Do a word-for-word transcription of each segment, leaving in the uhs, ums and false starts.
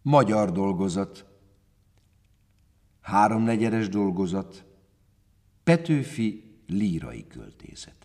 Magyar dolgozat. Háromnegyedes dolgozat. Petőfi lírai költészete.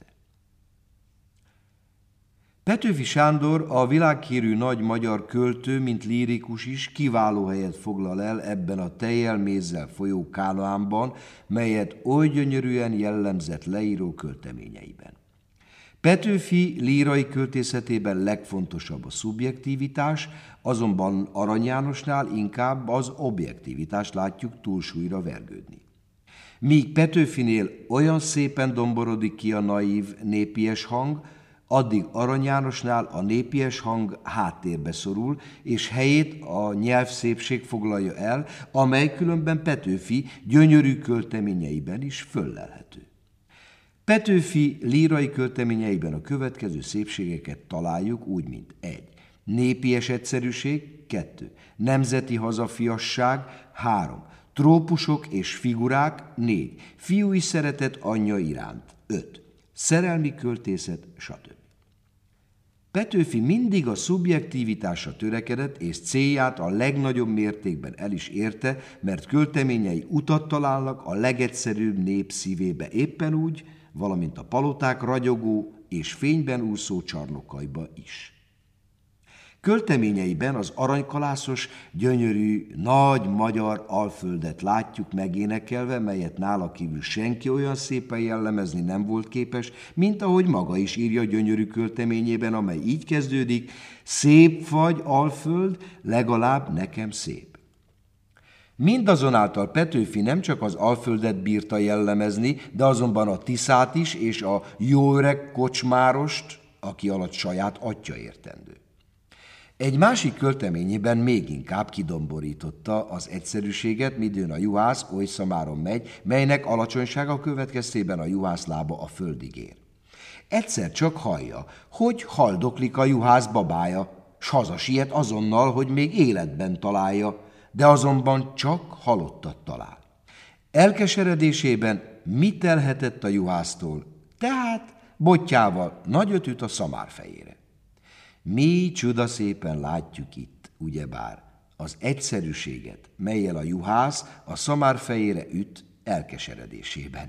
Petőfi Sándor, a világhírű nagy magyar költő, mint lírikus is kiváló helyet foglal el ebben a tejjel mézzel folyó Kánaánban, melyet oly gyönyörűen jellemzett leíró költeményeiben. Petőfi lírai költészetében legfontosabb a szubjektivitás, azonban Arany Jánosnál inkább az objektivitást látjuk túlsúlyra vergődni. Míg Petőfinél olyan szépen domborodik ki a naív, népies hang, addig Arany Jánosnál a népies hang háttérbe szorul, és helyét a nyelvszépség foglalja el, amely különben Petőfi gyönyörű költeményeiben is föllelhető. Petőfi lírai költeményeiben a következő szépségeket találjuk úgy, mint egy. Népies egyszerűség, kettő. Nemzeti hazafiasság, három. Trópusok és figurák, négy. Fiúi szeretet anyja iránt, öt. Szerelmi költészet, stb. Petőfi mindig a szubjektivitásra törekedett, és célját a legnagyobb mértékben el is érte, mert költeményei utat találnak a legegyszerűbb nép szívébe éppen úgy, valamint a paloták ragyogó és fényben úszó csarnokaiba is. Költeményeiben az aranykalászos, gyönyörű, nagy magyar Alföldet látjuk megénekelve, melyet nála kívül senki olyan szépen jellemezni nem volt képes, mint ahogy maga is írja gyönyörű költeményében, amely így kezdődik: szép vagy, Alföld, legalább nekem szép. Mindazonáltal Petőfi nem csak az Alföldet bírta jellemezni, de azonban a Tiszát is, és a jó öreg kocsmárost, aki alatt saját atya értendő. Egy másik költeményében még inkább kidomborította az egyszerűséget, midőn a juhász oly szamáron megy, melynek alacsonysága következtében a juhász lába a földig ér. Egyszer csak hallja, hogy haldoklik a juhász babája, s hazasiet azonnal, hogy még életben találja, de azonban csak halottat talál. Elkeseredésében mit telhetett a juhásztól? Tehát bottyával nagyot üt a szamár fejére. Mi csudaszépen látjuk itt, ugyebár, az egyszerűséget, mellyel a juhász a szamár fejére üt elkeseredésében.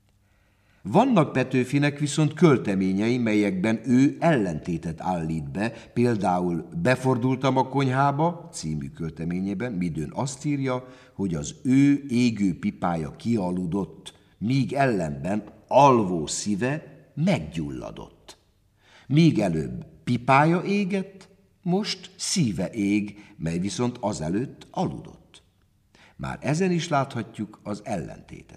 Vannak Petőfinek viszont költeményei, melyekben ő ellentétet állít be, például Befordultam a konyhába című költeményében, midőn azt írja, hogy az ő égő pipája kialudott, míg ellenben alvó szíve meggyulladott. Míg előbb pipája égett, most szíve ég, mely viszont azelőtt aludott. Már ezen is láthatjuk az ellentétet.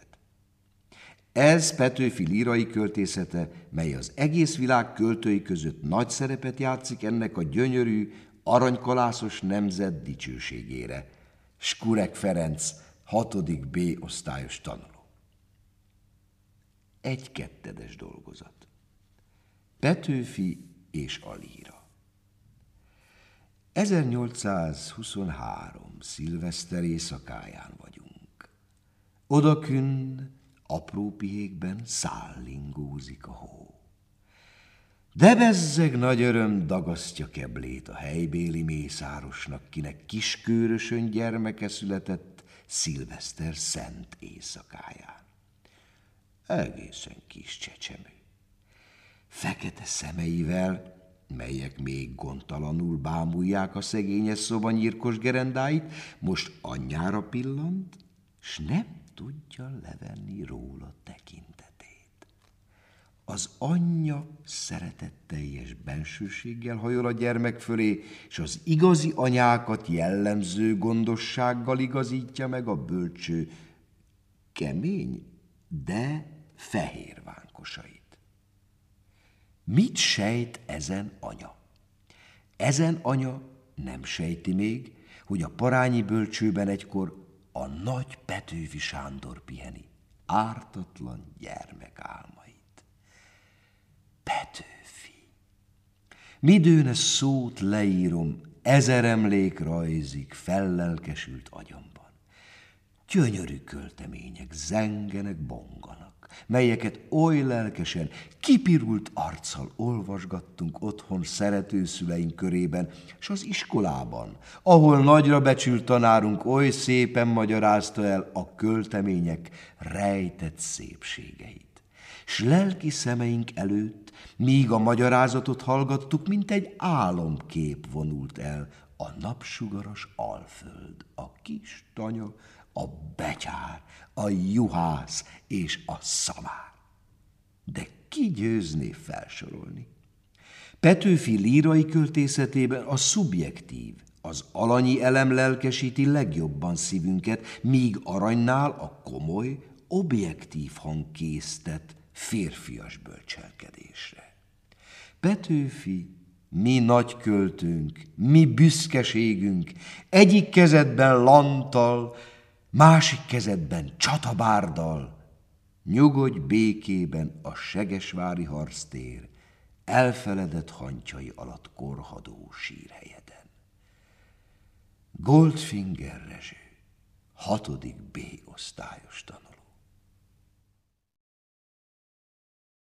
Ez Petőfi lírai költészete, mely az egész világ költői között nagy szerepet játszik ennek a gyönyörű, aranykalászos nemzet dicsőségére. Skurek Ferenc, hatodik B osztályos tanuló. Egy kettedes dolgozat. Petőfi és a líra. ezernyolcszázhuszonhárom. szilveszter éjszakáján vagyunk. Odakünn, apró pihékben szállingózik a hó. De bezzeg nagy öröm dagasztja keblét a helybéli mészárosnak, kinek kiskőrösön gyermeke született szilveszter szent éjszakáján. Egészen kis csecsemő. Fekete szemeivel, melyek még gondtalanul bámulják a szegényes szoba nyírkos gerendáit, most anyjára pillant, s nem tudja levenni róla tekintetét. Az anyja szeretetteljes bensőséggel hajol a gyermek fölé, és az igazi anyákat jellemző gondossággal igazítja meg a bölcső, kemény, de fehér vánkosait. Mit sejt ezen anya? Ezen anya nem sejti még, hogy a parányi bölcsőben egykor a nagy Petőfi Sándor piheni ártatlan gyermekálmait. Petőfi. Midőn ezt szót leírom, ezer emlék rajzik fellelkesült agyamban. Gyönyörű költemények zengenek, bonganak. melyeket oly lelkesen, kipirult arccal olvasgattunk otthon szeretőszüleink körében, s az iskolában, ahol nagyra becsült tanárunk oly szépen magyarázta el a költemények rejtett szépségeit. S lelki szemeink előtt, míg a magyarázatot hallgattuk, mint egy álomkép vonult el a napsugaras alföld, a kis tanya, a betyár, a juhász és a szamár. De ki győzné felsorolni? Petőfi lírai költészetében a szubjektív, az alanyi elem lelkesíti legjobban szívünket, míg Aranynál a komoly, objektív hang késztet férfias bölcselkedésre. Petőfi, mi nagy költőnk, mi büszkeségünk, egyik kezedben lanttal, másik kezedben csatabárdal, nyugodj békében a segesvári harctér, elfeledett hantyai alatt korhadó sírhelyeden. Goldfinger Rezső, hatodik B osztályos tanár.